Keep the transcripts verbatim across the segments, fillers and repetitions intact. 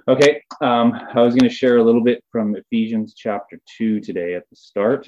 Okay, um, I was going to share a little bit from Ephesians chapter two today at the start.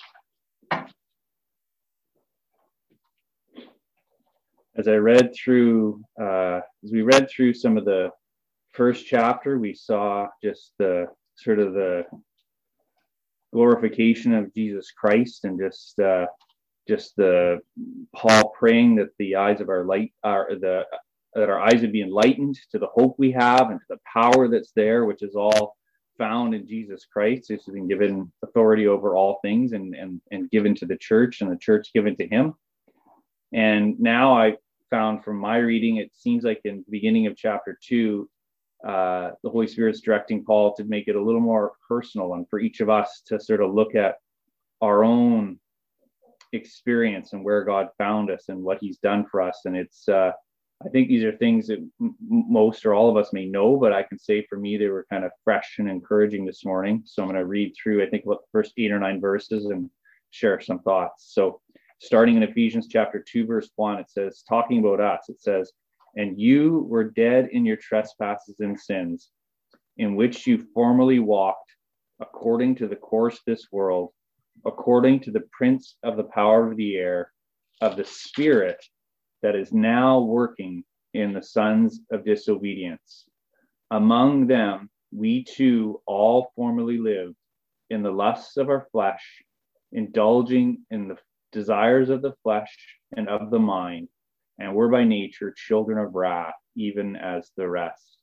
As I read through, uh, as we read through some of the first chapter, we saw just the sort of the glorification of Jesus Christ, and just uh, just the Paul praying that the eyes of our light are the that our eyes would be enlightened to the hope we have and to the power that's there, which is all found in Jesus Christ, who's been given authority over all things and, and, and given to the church, and the church given to him. And now I found from my reading, it seems like in the beginning of chapter two, uh, the Holy Spirit's directing Paul to make it a little more personal, and for each of us to sort of look at our own experience and where God found us and what he's done for us. And it's, uh, I think these are things that m- most or all of us may know, but I can say for me, they were kind of fresh and encouraging this morning. So I'm going to read through, I think, about the first eight or nine verses and share some thoughts. So starting in Ephesians chapter two, verse one, it says, talking about us, it says, "And you were dead in your trespasses and sins, in which you formerly walked according to the course of this world, according to the prince of the power of the air, of the spirit that is now working in the sons of disobedience. Among them, we too all formerly lived in the lusts of our flesh, indulging in the desires of the flesh and of the mind, and were by nature children of wrath, even as the rest."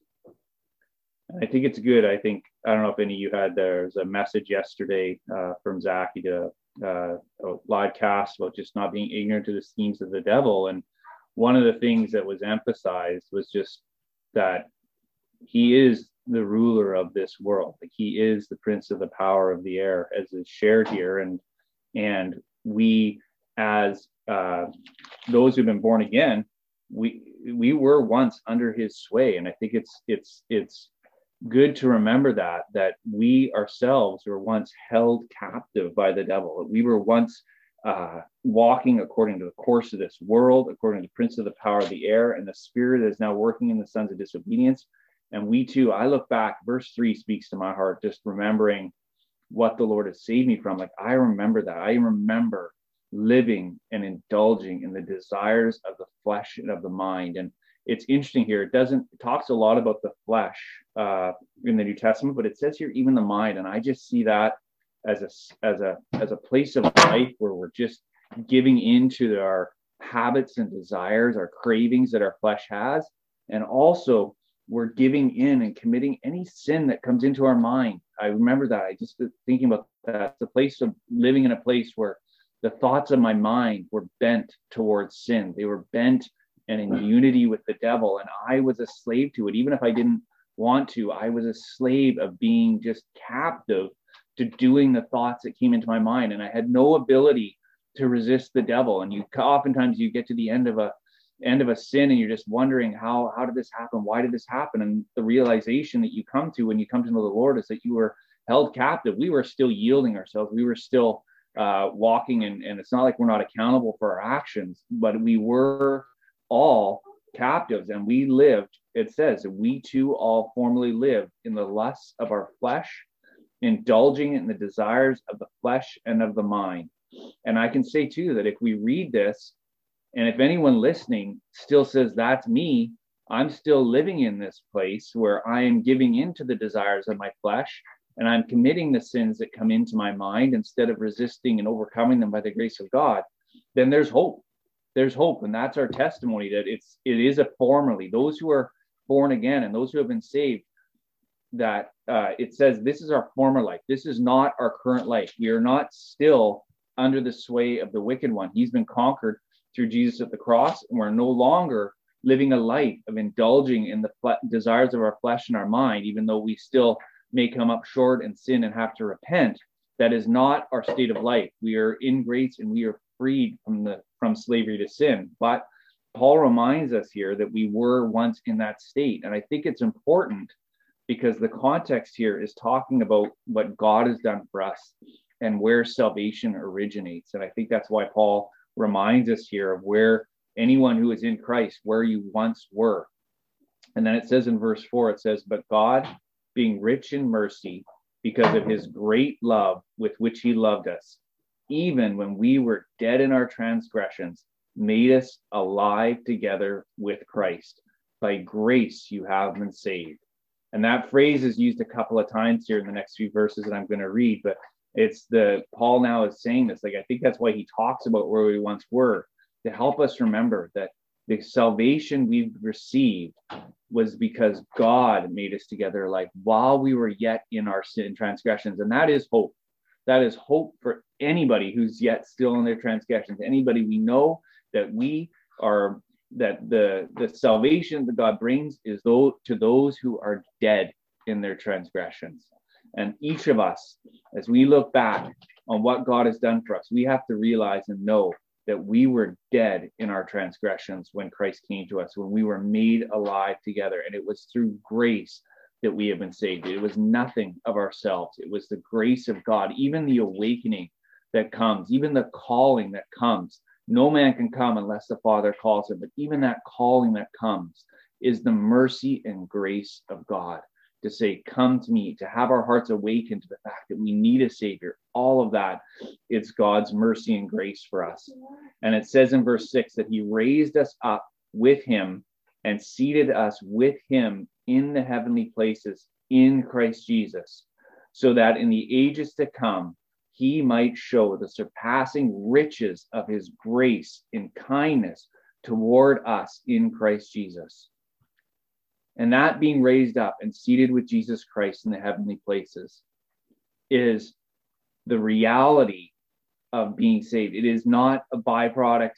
I think it's good. I think, I don't know if any of you had, there's a message yesterday uh, from Zach. He did a, uh, a live cast about just not being ignorant to the schemes of the devil. And one of the things that was emphasized was just that he is the ruler of this world. Like, he is the prince of the power of the air, as is shared here. And, and we, as uh, those who've been born again, we, we were once under his sway. And I think it's, it's, it's, good to remember that, that we ourselves were once held captive by the devil. That we were once uh, walking according to the course of this world, according to the prince of the power of the air, and the spirit is now working in the sons of disobedience. And we too, I look back, verse three speaks to my heart, just remembering what the Lord has saved me from. Like, I remember that. I remember living and indulging in the desires of the flesh and of the mind. And it's interesting here. It doesn't, it talks a lot about the flesh uh, in the New Testament, but it says here even the mind. And I just see that as a, as a, as a place of life where we're just giving into our habits and desires, our cravings that our flesh has. And also we're giving in and committing any sin that comes into our mind. I remember that. I just thinking about that. The place of living in a place where the thoughts of my mind were bent towards sin. They were bent and in unity with the devil. And I was a slave to it. Even if I didn't want to, I was a slave of being just captive to doing the thoughts that came into my mind. And I had no ability to resist the devil. And you oftentimes you get to the end of a end of a sin and you're just wondering, how, how did this happen? Why did this happen? And the realization that you come to when you come to know the Lord is that you were held captive. We were still yielding ourselves. We were still uh, walking. And, and it's not like we're not accountable for our actions, but we were all captives, and we lived, it says, we too all formerly lived in the lusts of our flesh, indulging in the desires of the flesh and of the mind. And I can say too that if we read this, and if anyone listening still says, that's me, I'm still living in this place where I am giving into the desires of my flesh, and I'm committing the sins that come into my mind instead of resisting and overcoming them by the grace of God, then there's hope. There's hope. And that's our testimony, that it's, it is a formerly, those who are born again and those who have been saved, that uh, it says, this is our former life. This is not our current life. We are not still under the sway of the wicked one. He's been conquered through Jesus at the cross. And we're no longer living a life of indulging in the fle- desires of our flesh and our mind, even though we still may come up short and sin and have to repent. That is not our state of life. We are in grace and we are freed from the from slavery to sin. But Paul reminds us here that we were once in that state. And I think it's important because the context here is talking about what God has done for us and where salvation originates. And I think that's why Paul reminds us here of where anyone who is in Christ, where you once were. And then it says in verse four, it says, but God, being rich in mercy, because of his great love with which he loved us, even when we were dead in our transgressions, made us alive together with Christ. By grace you have been saved. And that phrase is used a couple of times here in the next few verses that I'm going to read, but it's the Paul now is saying this. Like, I think that's why he talks about where we once were, to help us remember that the salvation we've received was because God made us together alive while we were yet in our sin transgressions. And that is hope. That is hope for anybody who's yet still in their transgressions. Anybody we know that we are, that the, the salvation that God brings is those, to those who are dead in their transgressions. And each of us, as we look back on what God has done for us, we have to realize and know that we were dead in our transgressions when Christ came to us, when we were made alive together. And it was through grace that we have been saved. It was nothing of ourselves. It was the grace of God, even the awakening that comes, even the calling that comes. No man can come unless the Father calls him, but even that calling that comes is the mercy and grace of God to say, come to me, to have our hearts awakened to the fact that we need a Savior. All of that, it's God's mercy and grace for us. And it says in verse six that he raised us up with him and seated us with him in the heavenly places in Christ Jesus, so that in the ages to come, he might show the surpassing riches of his grace and kindness toward us in Christ Jesus. And that being raised up and seated with Jesus Christ in the heavenly places is the reality of being saved. It is not a byproduct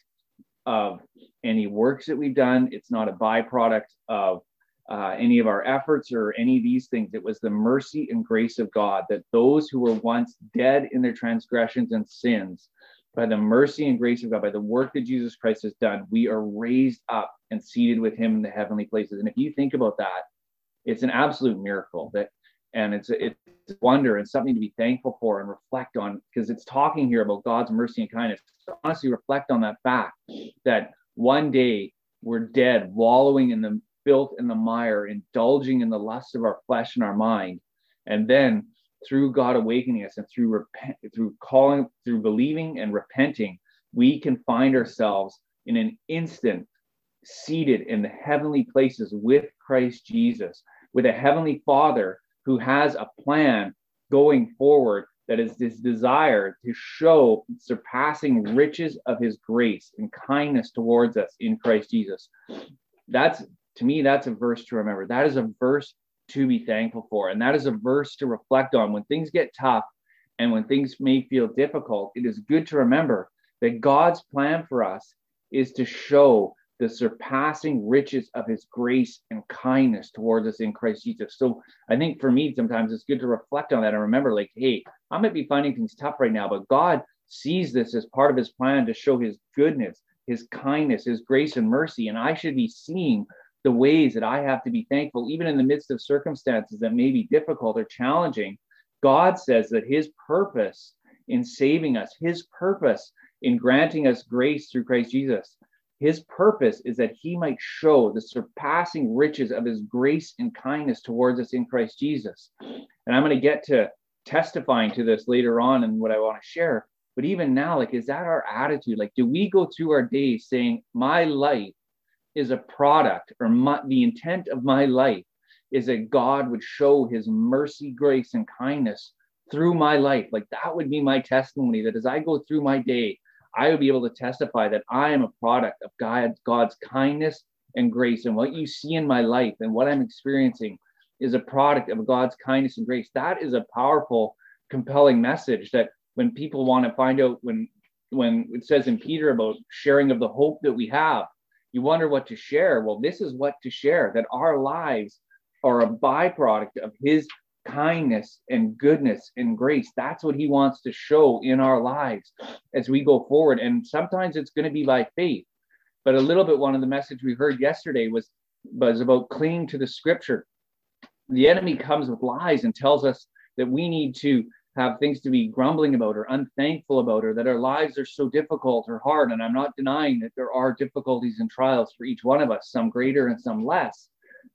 of any works that we've done. It's not a byproduct of uh, any of our efforts or any of these things. It was the mercy and grace of God that those who were once dead in their transgressions and sins, by the mercy and grace of God, by the work that Jesus Christ has done, we are raised up and seated with him in the heavenly places. And if you think about that, it's an absolute miracle, that, and it's a, it's a wonder and something to be thankful for and reflect on, because it's talking here about God's mercy and kindness. So honestly, reflect on that fact that one day we're dead, wallowing in the filth and the mire, indulging in the lust of our flesh and our mind, and then through God awakening us and through repent, through calling, through believing and repenting, we can find ourselves in an instant seated in the heavenly places with Christ Jesus, with a heavenly Father who has a plan going forward that is this desire to show surpassing riches of his grace and kindness towards us in Christ Jesus. That's, to me, that's a verse to remember. That is a verse to be thankful for. And that is a verse to reflect on when things get tough and when things may feel difficult. It is good to remember that God's plan for us is to show the surpassing riches of his grace and kindness towards us in Christ Jesus. So I think for me, sometimes it's good to reflect on that and remember, like, hey, I might be finding things tough right now, but God sees this as part of his plan to show his goodness, his kindness, his grace and mercy. And I should be seeing the ways that I have to be thankful, even in the midst of circumstances that may be difficult or challenging. God says that his purpose in saving us, his purpose in granting us grace through Christ Jesus, his purpose is that he might show the surpassing riches of his grace and kindness towards us in Christ Jesus. And I'm going to get to testifying to this later on in what I want to share. But even now, like, is that our attitude? Like, do we go through our days saying, my life is a product, or my, the intent of my life is that God would show his mercy, grace, and kindness through my life? Like, that would be my testimony, that as I go through my day, I would be able to testify that I am a product of God, God's kindness and grace. And what you see in my life and what I'm experiencing is a product of God's kindness and grace. That is a powerful, compelling message that when people want to find out, when, when it says in Peter about sharing of the hope that we have, you wonder what to share. Well, this is what to share, that our lives are a byproduct of his kindness and goodness and grace. That's what he wants to show in our lives as we go forward. And sometimes it's going to be by faith. But a little bit, one of the message we heard yesterday was, was about clinging to the scripture. The enemy comes with lies and tells us that we need to have things to be grumbling about or unthankful about, or that our lives are so difficult or hard. And I'm not denying that there are difficulties and trials for each one of us, some greater and some less.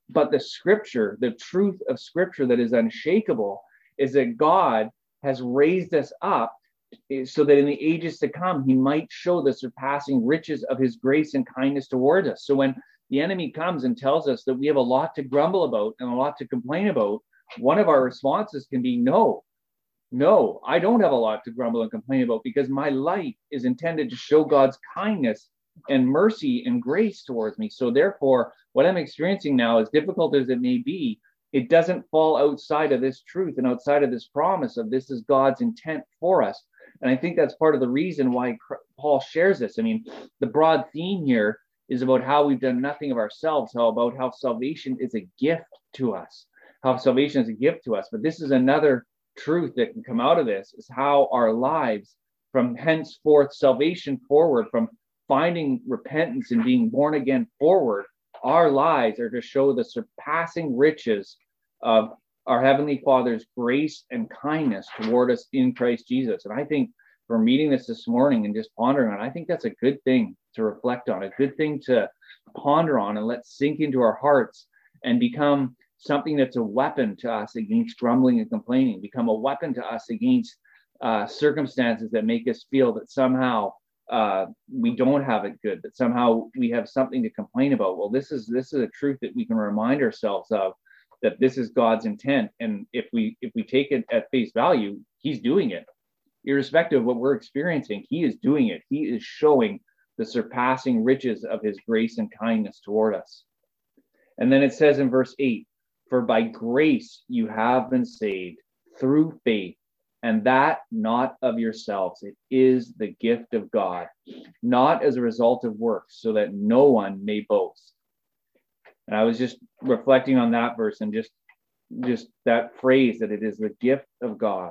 But the scripture, the truth of scripture that is unshakable, is that God has raised us up so that in the ages to come, he might show the surpassing riches of his grace and kindness towards us. So when the enemy comes and tells us that we have a lot to grumble about and a lot to complain about, one of our responses can be, no, no, I don't have a lot to grumble and complain about, because my life is intended to show God's kindness and mercy and grace towards me. So therefore, what I'm experiencing now, as difficult as it may be, it doesn't fall outside of this truth and outside of this promise of this is God's intent for us. And I think that's part of the reason why Paul shares this. I mean, the broad theme here is about how we've done nothing of ourselves, how about how salvation is a gift to us, how salvation is a gift to us. But this is another truth that can come out of this, is how our lives from henceforth salvation forward, from finding repentance and being born again forward, our lives are to show the surpassing riches of our Heavenly Father's grace and kindness toward us in Christ Jesus. And I think for meeting this this morning and just pondering on it, I think that's a good thing to reflect on, a good thing to ponder on and let sink into our hearts and become something that's a weapon to us against grumbling and complaining, become a weapon to us against uh, circumstances that make us feel that somehow uh, we don't have it good, that somehow we have something to complain about. Well, this is this is a truth that we can remind ourselves of, that this is God's intent. And if we if we take it at face value, he's doing it. Irrespective of what we're experiencing, he is doing it. He is showing the surpassing riches of his grace and kindness toward us. And then it says in verse eight, for by grace you have been saved through faith, and that not of yourselves. It is the gift of God, not as a result of works, so that no one may boast. And I was just reflecting on that verse and just, just that phrase, that it is the gift of God.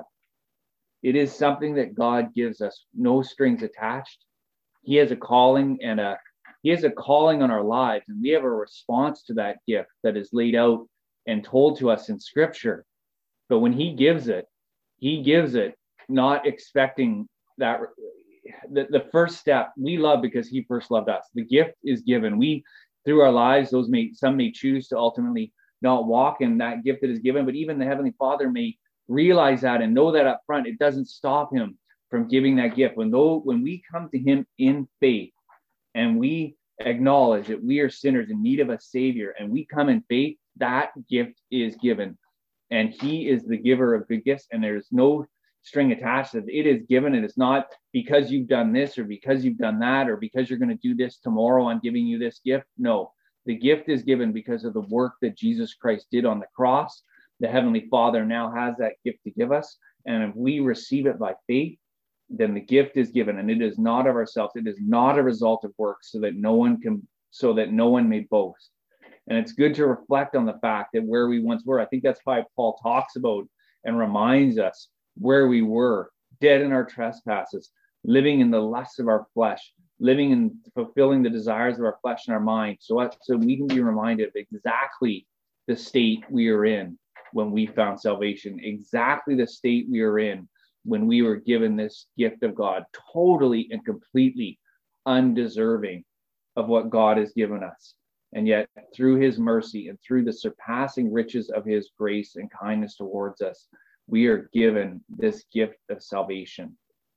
It is something that God gives us, no strings attached. He has a calling and a he has a calling on our lives, and we have a response to that gift that is laid out and told to us in Scripture. But when he gives it, he gives it not expecting that. The, the first step, we love because he first loved us. The gift is given. We, through our lives, those may some may choose to ultimately not walk in that gift that is given, but even the Heavenly Father may realize that and know that up front. It doesn't stop him from giving that gift. When though when we come to him in faith and we acknowledge that we are sinners in need of a Savior, and we come in faith, that gift is given. And he is the giver of good gifts, and there's no string attached. That it is given, and it's not because you've done this or because you've done that or because you're going to do this tomorrow, I'm giving you this gift. No, the gift is given because of the work that Jesus Christ did on the cross. The Heavenly Father now has that gift to give us, and if we receive it by faith, then the gift is given, and it is not of ourselves. It is not a result of works, so that no one can, so that no one may boast. And it's good to reflect on the fact that where we once were, I think that's why Paul talks about and reminds us where we were, dead in our trespasses, living in the lusts of our flesh, living and fulfilling the desires of our flesh and our mind. So, so we can be reminded of exactly the state we are in when we found salvation, exactly the state we are in when we were given this gift of God, totally and completely undeserving of what God has given us. And yet, through his mercy and through the surpassing riches of his grace and kindness towards us, we are given this gift of salvation.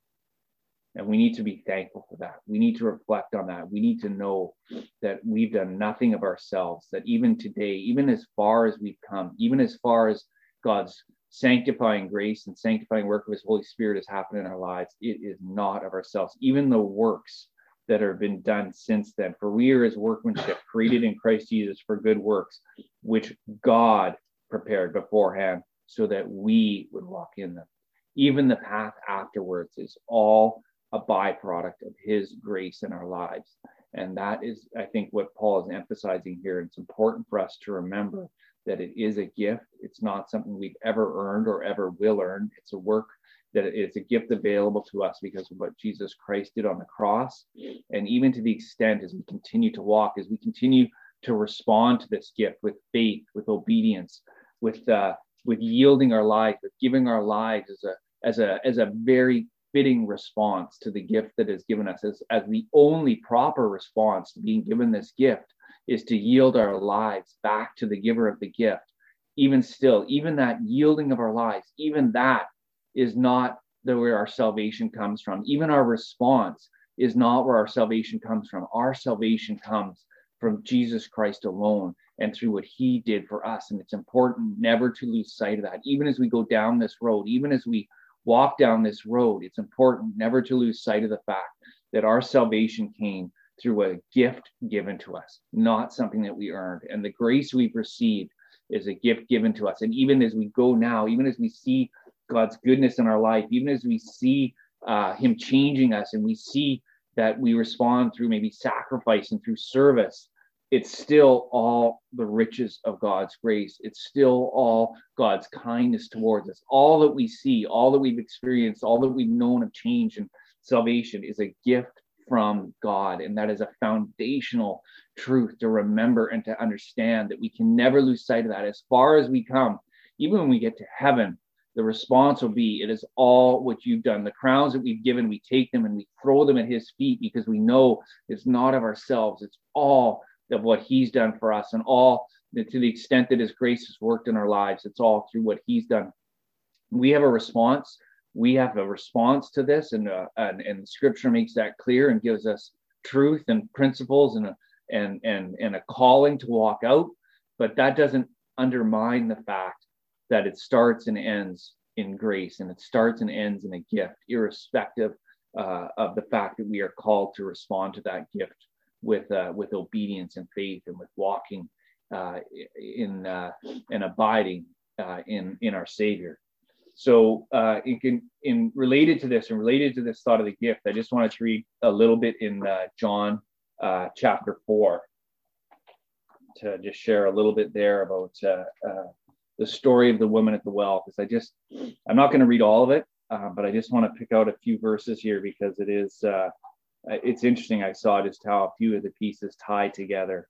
And we need to be thankful for that. We need to reflect on that. We need to know that we've done nothing of ourselves, that even today, even as far as we've come, even as far as God's sanctifying grace and sanctifying work of his Holy Spirit has happened in our lives, it is not of ourselves. Even the works that have been done since then, for we are his workmanship, created in Christ Jesus for good works, which God prepared beforehand so that we would walk in them. Even the path afterwards is all a byproduct of his grace in our lives. And that is, I think, what Paul is emphasizing here. It's important for us to remember that it is a gift. It's not something we've ever earned or ever will earn. It's a work that it's a gift available to us because of what Jesus Christ did on the cross. And even to the extent as we continue to walk, as we continue to respond to this gift with faith, with obedience, with uh, with yielding our lives, with giving our lives as a as a as a very fitting response to the gift that is given us, as, as the only proper response to being given this gift, is to yield our lives back to the giver of the gift. Even still, even that yielding of our lives, even that is not the where our salvation comes from. Even our response is not where our salvation comes from. Our salvation comes from Jesus Christ alone and through what he did for us. And it's important never to lose sight of that. Even as we go down this road, even as we walk down this road, it's important never to lose sight of the fact that our salvation came through a gift given to us, not something that we earned. And the grace we've received is a gift given to us. And even as we go now, even as we see God's goodness in our life, even as we see uh, him changing us, and we see that we respond through maybe sacrifice and through service, it's still all the riches of God's grace. It's still all God's kindness towards us. All that we see, all that we've experienced, all that we've known of change and salvation is a gift from God. And that is a foundational truth to remember and to understand, that we can never lose sight of that. As far as we come, even when we get to heaven, the response will be, it is all what you've done. The crowns that we've given, we take them and we throw them at his feet, because we know it's not of ourselves. It's all of what he's done for us, and all to the extent that his grace has worked in our lives, it's all through what he's done. We have a response. We have a response to this, and uh, and, and Scripture makes that clear and gives us truth and principles and a, and and and a calling to walk out. But that doesn't undermine the fact that it starts and ends in grace, and it starts and ends in a gift, irrespective uh, of the fact that we are called to respond to that gift with uh, with obedience and faith, and with walking uh, in uh, and abiding uh, in in our Savior. So uh, in, in related to this and related to this thought of the gift, I just wanted to read a little bit in uh, John uh, chapter four, to just share a little bit there about uh, uh, the story of the woman at the well, because I just, I'm not going to read all of it, uh, but I just want to pick out a few verses here, because it is, uh, it's interesting. I saw just how a few of the pieces tie together.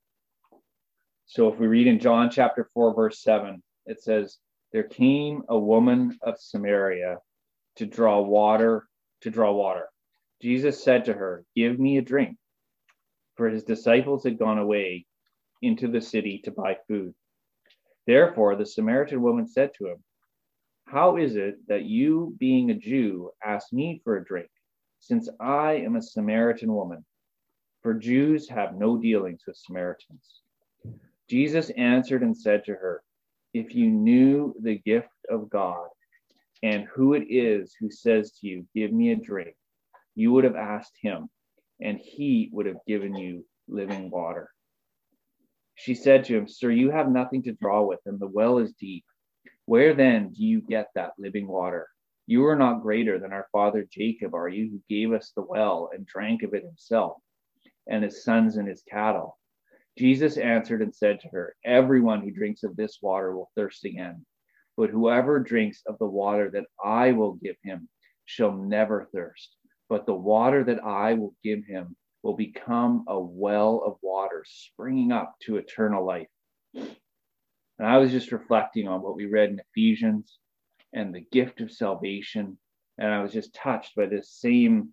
So if we read in John chapter four, verse seven, it says, "There came a woman of Samaria to draw water, to draw water. Jesus said to her, 'Give me a drink,' for his disciples had gone away into the city to buy food. Therefore, the Samaritan woman said to him, 'How is it that you, being a Jew, ask me for a drink, since I am a Samaritan woman?' For Jews have no dealings with Samaritans." Jesus answered and said to her, "If you knew the gift of God, and who it is who says to you, 'Give me a drink,' you would have asked him, and he would have given you living water." She said to him, "Sir, you have nothing to draw with, and the well is deep. Where then do you get that living water? You are not greater than our father Jacob, are you, who gave us the well and drank of it himself, and his sons and his cattle?" Jesus answered and said to her, "Everyone who drinks of this water will thirst again, but whoever drinks of the water that I will give him shall never thirst. But the water that I will give him will become a well of water springing up to eternal life." And I was just reflecting on what we read in Ephesians and the gift of salvation, and I was just touched by this same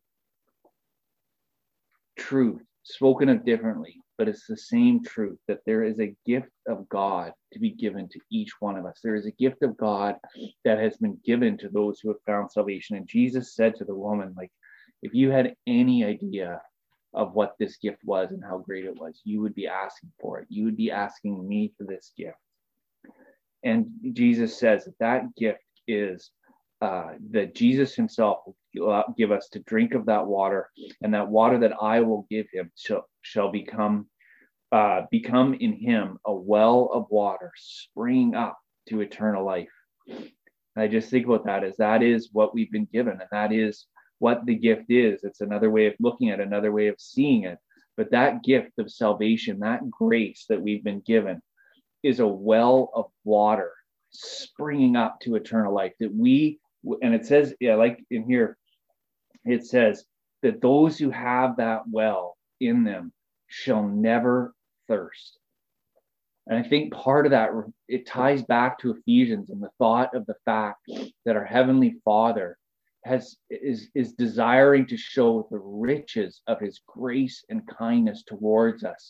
truth, spoken of differently, but it's the same truth, that there is a gift of God to be given to each one of us. There is a gift of God that has been given to those who have found salvation. And Jesus said to the woman, like, if you had any idea of what this gift was and how great it was, you would be asking for it. You would be asking me for this gift. And Jesus says that that gift is uh, that Jesus himself will give us to drink of that water, and that water that I will give him shall, shall become uh, become in him a well of water springing up to eternal life. And I just think about that as that is what we've been given, and that is what the gift is. It's another way of looking at it, another way of seeing it. But that gift of salvation, that grace that we've been given, is a well of water springing up to eternal life. That we, and it says, yeah, like in here, it says that those who have that well in them shall never thirst. And I think part of that, it ties back to Ephesians and the thought of the fact that our Heavenly Father has is, is desiring to show the riches of his grace and kindness towards us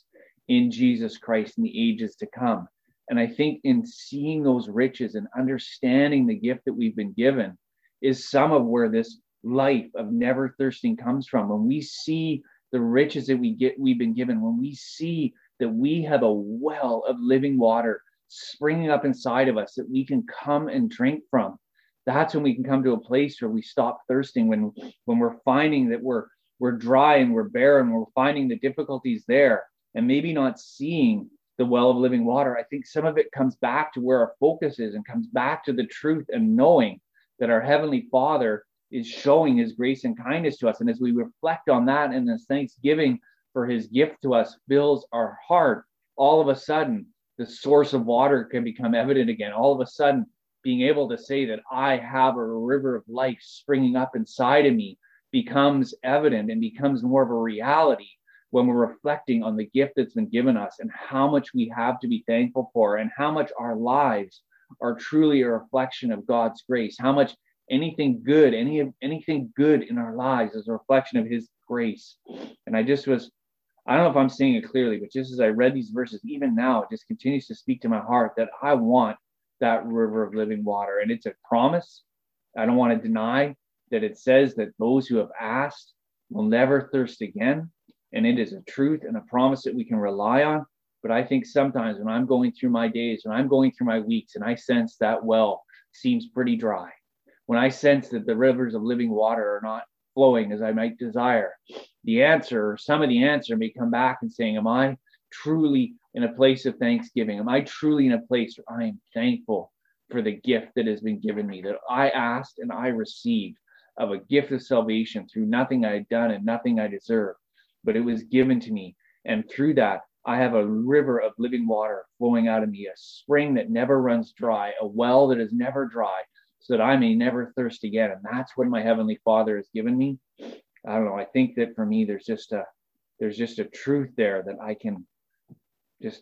in Jesus Christ in the ages to come. And I think in seeing those riches and understanding the gift that we've been given is some of where this life of never thirsting comes from. When we see the riches that we get, we've been given, when we see that we have a well of living water springing up inside of us that we can come and drink from, that's when we can come to a place where we stop thirsting. When when we're finding that we're we're dry and we're barren, we're finding the difficulties there, and maybe not seeing the well of living water. I think some of it comes back to where our focus is and comes back to the truth and knowing that our Heavenly Father is showing His grace and kindness to us. And as we reflect on that and this thanksgiving for His gift to us fills our heart, all of a sudden, the source of water can become evident again. All of a sudden, being able to say that I have a river of life springing up inside of me becomes evident and becomes more of a reality when we're reflecting on the gift that's been given us and how much we have to be thankful for, and how much our lives are truly a reflection of God's grace, how much anything good, any anything good in our lives is a reflection of His grace. And I just was, I don't know if I'm saying it clearly, but just as I read these verses, even now, it just continues to speak to my heart that I want that river of living water. And it's a promise. I don't want to deny that it says that those who have asked will never thirst again. And it is a truth and a promise that we can rely on. But I think sometimes when I'm going through my days, when I'm going through my weeks, and I sense that well seems pretty dry, when I sense that the rivers of living water are not flowing as I might desire, the answer, or some of the answer may come back and saying, am I truly in a place of thanksgiving? Am I truly in a place where I am thankful for the gift that has been given me, that I asked and I received, of a gift of salvation through nothing I had done and nothing I deserved, but it was given to me. And through that, I have a river of living water flowing out of me, a spring that never runs dry, a well that is never dry, so that I may never thirst again. And that's what my Heavenly Father has given me. I don't know. I think that for me, there's just a, there's just a truth there that I can just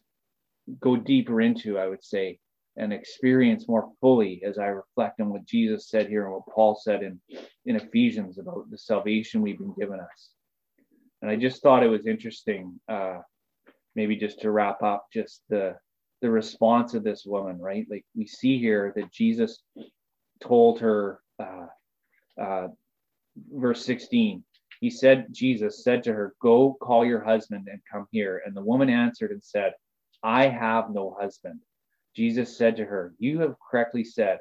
go deeper into, I would say, and experience more fully as I reflect on what Jesus said here and what Paul said in, in Ephesians about the salvation we've been given us. And I just thought it was interesting, uh, maybe just to wrap up, just the the response of this woman, right? Like we see here that Jesus told her, uh, uh, verse sixteen, he said, Jesus said to her, go call your husband and come here. And the woman answered and said, I have no husband. Jesus said to her, you have correctly said,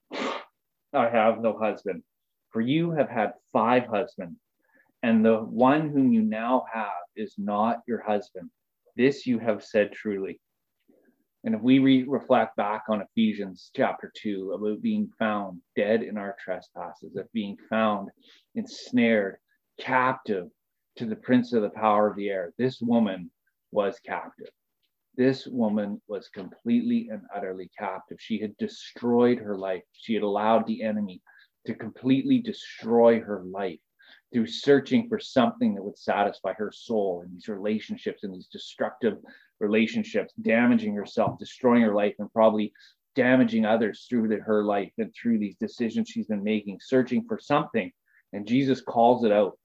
I have no husband, for you have had five husbands, and the one whom you now have is not your husband. This you have said truly. And if we re- reflect back on Ephesians chapter two, about being found dead in our trespasses, of being found ensnared, captive to the prince of the power of the air, this woman was captive. This woman was completely and utterly captive. She had destroyed her life. She had allowed the enemy to completely destroy her life through searching for something that would satisfy her soul in these relationships, in these destructive relationships, damaging herself, destroying her life, and probably damaging others through the, her life and through these decisions she's been making, searching for something. And Jesus calls it out.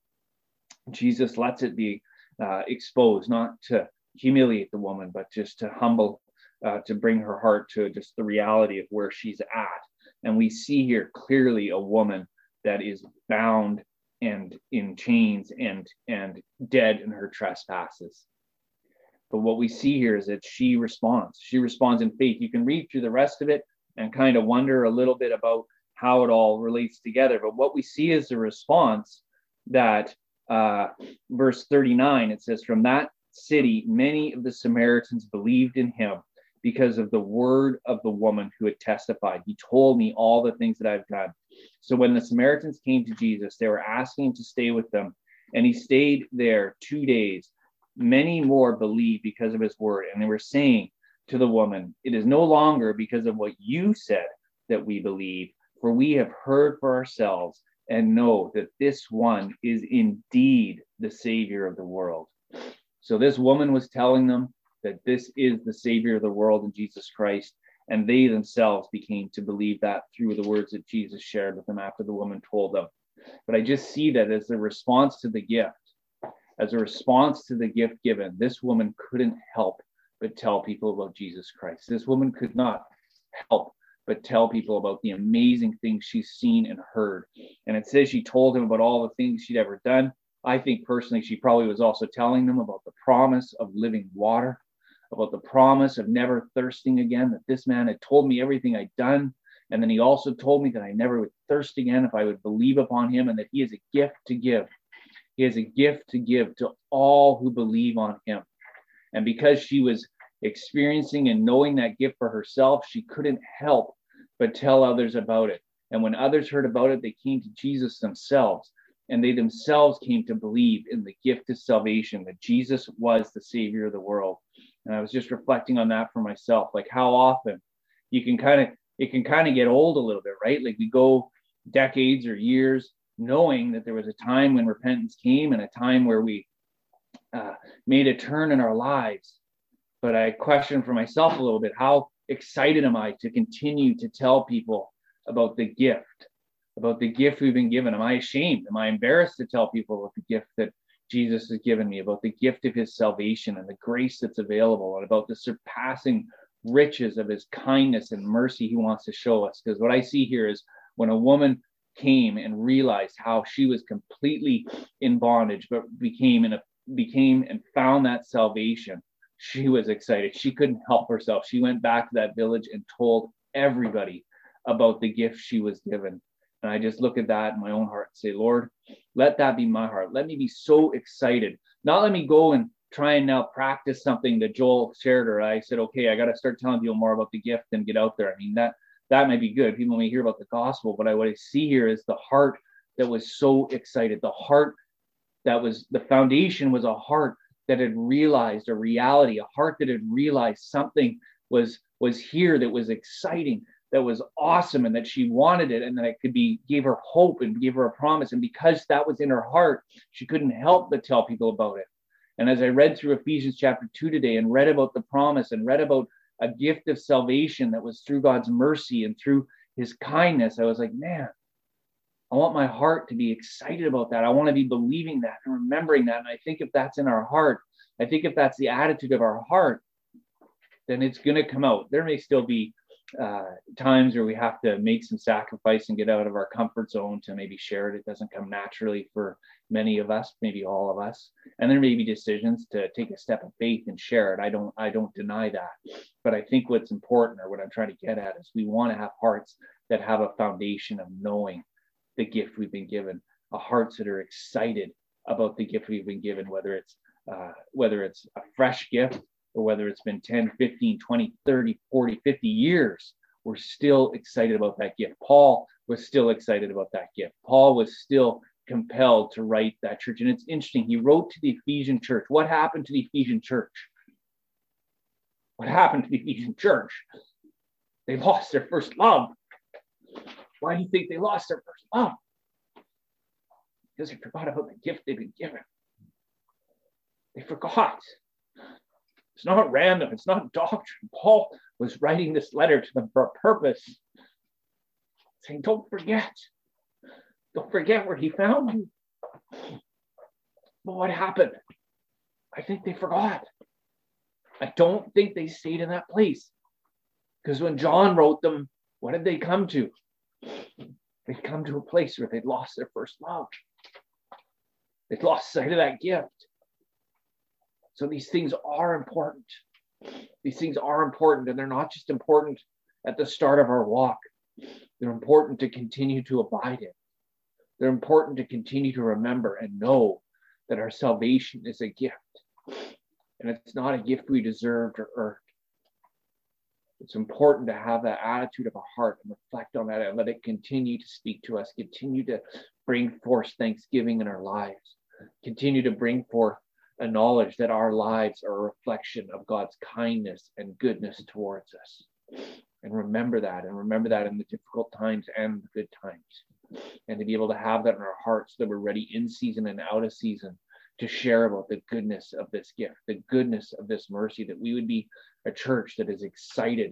Jesus lets it be uh, exposed, not to humiliate the woman, but just to humble, uh, to bring her heart to just the reality of where she's at. And we see here clearly a woman that is bound and in chains and and dead in her trespasses. But what we see here is that she responds. She responds in faith. You can read through the rest of it and kind of wonder a little bit about how it all relates together. But what we see is the response that uh, verse thirty-nine, it says, from that city, many of the Samaritans believed in him because of the word of the woman who had testified. He told me all the things that I've done. So when the Samaritans came to Jesus, they were asking him to stay with them, and he stayed there two days. Many more believed because of his word, and they were saying to the woman, it is no longer because of what you said that we believe, for we have heard for ourselves and know that this one is indeed the Savior of the world. So this woman was telling them that this is the Savior of the world in Jesus Christ, and they themselves became to believe that through the words that Jesus shared with them after the woman told them. But I just see that as a response to the gift, as a response to the gift given, this woman couldn't help but tell people about Jesus Christ. This woman could not help but tell people about the amazing things she's seen and heard. And it says she told him about all the things she'd ever done. I think personally, she probably was also telling them about the promise of living water, about the promise of never thirsting again, that this man had told me everything I'd done. And then he also told me that I never would thirst again if I would believe upon him, and that he is a gift to give. He has a gift to give to all who believe on him. And because she was experiencing and knowing that gift for herself, she couldn't help but tell others about it. And when others heard about it, they came to Jesus themselves, and they themselves came to believe in the gift of salvation, that Jesus was the Savior of the world. And I was just reflecting on that for myself, like how often you can kind of, it can kind of get old a little bit, right? Like we go decades or years knowing that there was a time when repentance came and a time where we uh, made a turn in our lives. But I question for myself a little bit, how excited am I to continue to tell people about the gift, about the gift we've been given? Am I ashamed? Am I embarrassed to tell people about the gift that Jesus has given me, about the gift of his salvation and the grace that's available, and about the surpassing riches of his kindness and mercy he wants to show us? Because what I see here is when a woman came and realized how she was completely in bondage, but became in a became and found that salvation, she was excited. She couldn't help herself. She went back to that village and told everybody about the gift she was given. And I just look at that in my own heart and say, Lord, let that be my heart. Let me be so excited. Not let me go and try and now practice something that Joel shared, or I said, okay, I got to start telling people more about the gift and get out there. I mean, that that might be good. People may hear about the gospel, but I, what I see here is the heart that was so excited. The heart that was, the foundation was a heart that had realized a reality, a heart that had realized something was, was here that was exciting, that was awesome, and that she wanted it, and that it could be, gave her hope and gave her a promise. And because that was in her heart, she couldn't help but tell people about it. And as I read through Ephesians chapter two today and read about the promise and read about a gift of salvation that was through God's mercy and through his kindness, I was like, man, I want my heart to be excited about that. I want to be believing that and remembering that. And I think if that's in our heart, I think if that's the attitude of our heart, then it's going to come out. There may still be uh, times where we have to make some sacrifice and get out of our comfort zone to maybe share it. It doesn't come naturally for many of us, maybe all of us. And there may be decisions to take a step of faith and share it. I don't, I don't deny that. But I think what's important, or what I'm trying to get at, is we want to have hearts that have a foundation of knowing the gift we've been given, a hearts that are excited about the gift we've been given, whether it's uh, whether it's a fresh gift or whether it's been ten, fifteen, twenty, thirty, forty, fifty years, we're still excited about that gift. Paul was still excited about that gift. Paul was still compelled to write that church. And it's interesting, he wrote to the Ephesian church. What happened to the Ephesian church? What happened to the Ephesian church? They lost their first love. Why do you think they lost their first love? Because they forgot about the gift they've been given. They forgot. It's not random. It's not doctrine. Paul was writing this letter to them for a purpose, saying, don't forget. Don't forget where he found you. But what happened? I think they forgot. I don't think they stayed in that place. Because when John wrote them, what did they come to? They'd come to a place where they'd lost their first love. They'd lost sight of that gift. So these things are important. These things are important, and they're not just important at the start of our walk. They're important to continue to abide in. They're important to continue to remember and know that our salvation is a gift. And it's not a gift we deserved or earned. It's important to have that attitude of our heart and reflect on that and let it continue to speak to us, continue to bring forth thanksgiving in our lives, continue to bring forth a knowledge that our lives are a reflection of God's kindness and goodness towards us. And remember that, and remember that in the difficult times and the good times. And to be able to have that in our hearts, so that we're ready in season and out of season to share about the goodness of this gift, the goodness of this mercy, that we would be a church that is excited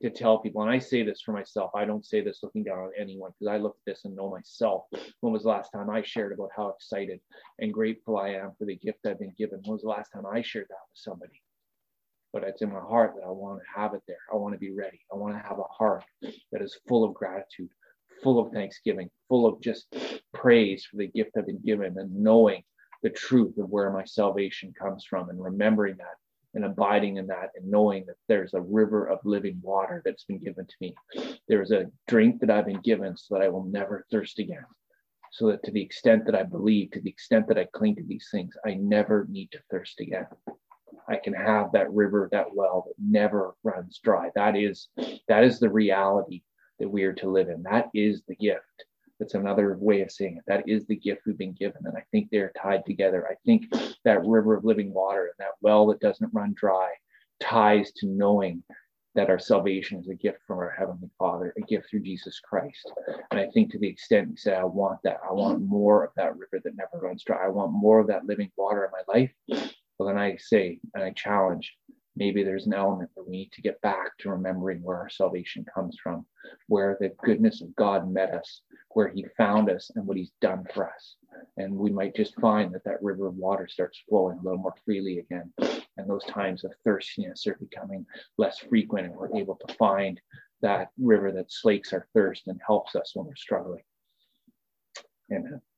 to tell people, and I say this for myself, I don't say this looking down on anyone, because I look at this and know myself. When was the last time I shared about how excited and grateful I am for the gift I've been given? When was the last time I shared that with somebody? But it's in my heart that I want to have it there. I want to be ready. I want to have a heart that is full of gratitude, full of thanksgiving, full of just praise for the gift I've been given, and knowing the truth of where my salvation comes from, and remembering that and abiding in that, and knowing that there's a river of living water that's been given to me. There's a drink that I've been given so that I will never thirst again. So that to the extent that I believe, to the extent that I cling to these things, I never need to thirst again. I can have that river, that well that never runs dry. That is, that is the reality that we are to live in. That is the gift. That's another way of saying it. That is the gift we've been given. And I think they're tied together. I think that river of living water and that well that doesn't run dry ties to knowing that our salvation is a gift from our Heavenly Father, a gift through Jesus Christ. And I think to the extent we say, I want that, I want more of that river that never runs dry, I want more of that living water in my life. Well, then I say, and I challenge, maybe there's an element that we need to get back to remembering where our salvation comes from, where the goodness of God met us, where he found us and what he's done for us. And we might just find that that river of water starts flowing a little more freely again. And those times of thirstiness are becoming less frequent, and we're able to find that river that slakes our thirst and helps us when we're struggling. Amen.